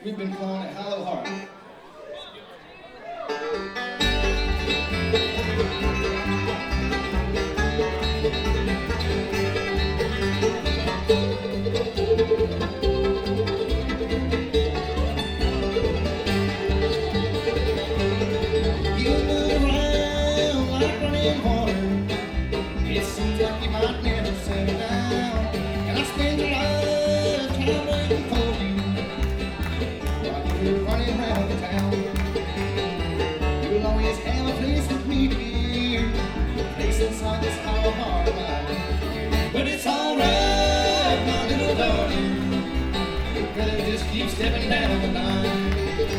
We've been calling it Hollow Heart. You move around like running water. It seems like you might never settle down. And I spend a lifetime waiting for you while you're running around the town. You'll always have a place with me, dear, a place inside this hollow heart of mine. But it's alright, my little darling, you'd better just keep stepping down the line.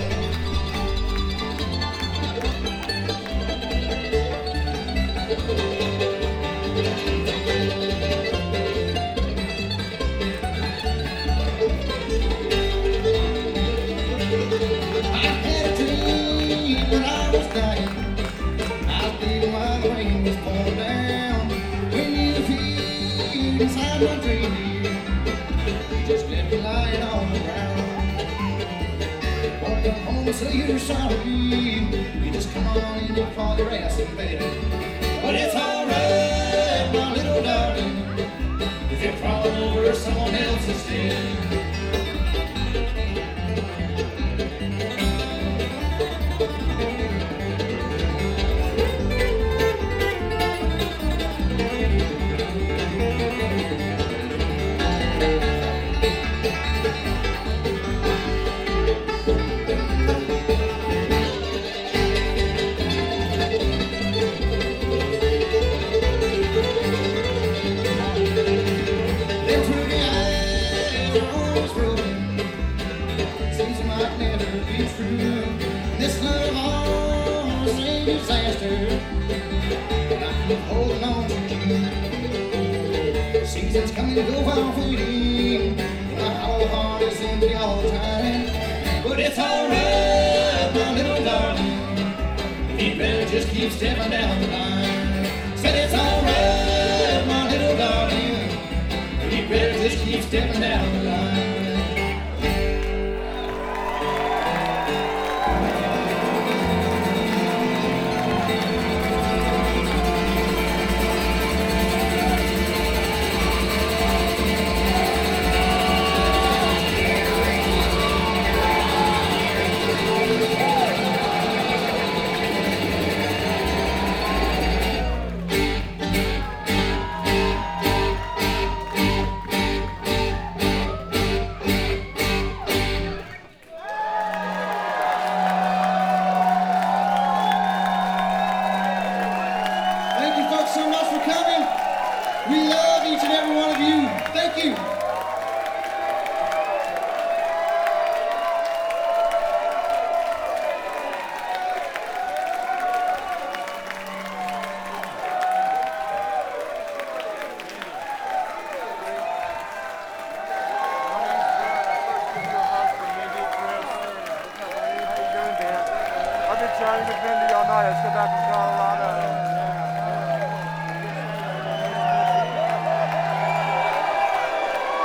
Inside my dream, you just left me lying on the ground. Won't come home and say you're sorry. You just come on in and fall your ass in bed. But it's alright, my little darling, if you're crawling over someone else's dead. This love all is a disaster, but I keep holding on to you. Seasons come and go while waiting, my hollow heart is empty all the time. But it's alright, my little darling, you better just keep stepping down the line. Said it's alright, my little darling, you better just keep stepping down the line. So much for coming. We love each and every one of you. Thank you. I've been trying to defend you all night. I just got back from Colorado.